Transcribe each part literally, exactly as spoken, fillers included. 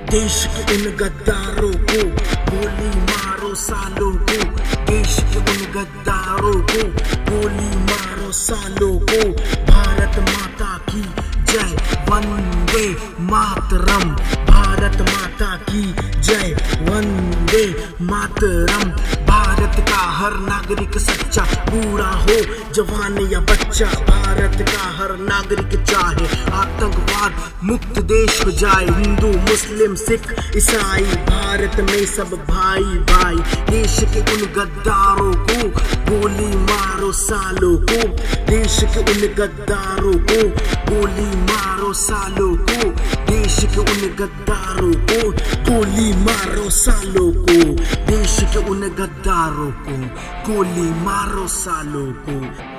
देश के उन गद्दारों को गोली मारो सालों को, देश के उन गद्दारों को गोली मारो सालों को। भारत माता की जय, वंदे मातरम, भारत माता की जय, वंदे मातरम। भारत का हर नागरिक सच्चा, बूढ़ा हो जवान या बच्चा, भारत का हर नागरिक चाहे आतंकवाद मुक्त देश हो जाए। हिंदू मुस्लिम सिख ईसाई भारत में सब भाई भाई। देश के उन गद्दारों को गोली मारो सालों को, देश के उन गद्दारों को गोली मारो सालों को, देश के उन गद्दारों को गोली मारो सालों को, देश के उन गद्दारों को गोली मारो सालों को।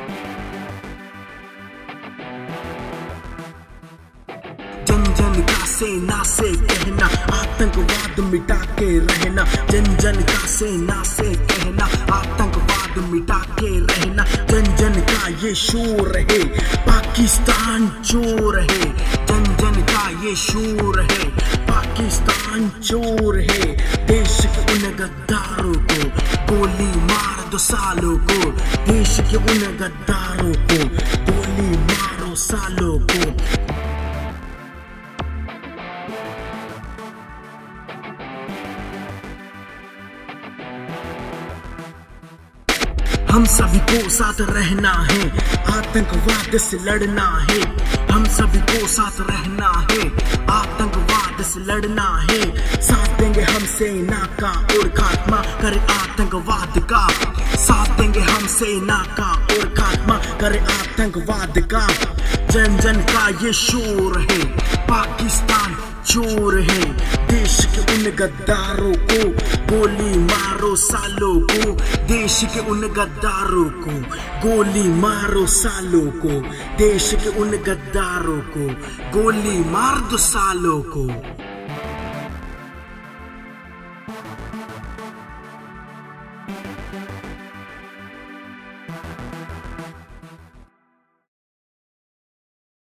जन जन का सेना से कहना, आतंकवाद मिटा के रहना, जन जन का सेना से कहना, आतंकवाद मिटा के रहना। जन जन का ये शोर है, पाकिस्तान चोर है, जन जन का ये शोर है, पाकिस्तान चोर है। देश के उन गद्दारों को गोली मार दो सालों को, देश के उन गद्दारों को गोली मारो सालों को। हम सभी को साथ रहना है, आतंकवाद से लड़ना है, हम सभी को साथ रहना है, आतंकवाद से लड़ना है। साथ देंगे हम सेना का और खात्मा करे आतंकवाद का, साथ देंगे हम सेना का और खात्मा करे आतंकवाद का। जन जन का ये शोर है, पाकिस्तान चोर है। देश के उन गद्दारों को गोली मारो सालों को, देश के उन गद्दारों को गोली मारो सालों को, देश के उन गद्दारों को गोली मार दो सालों को।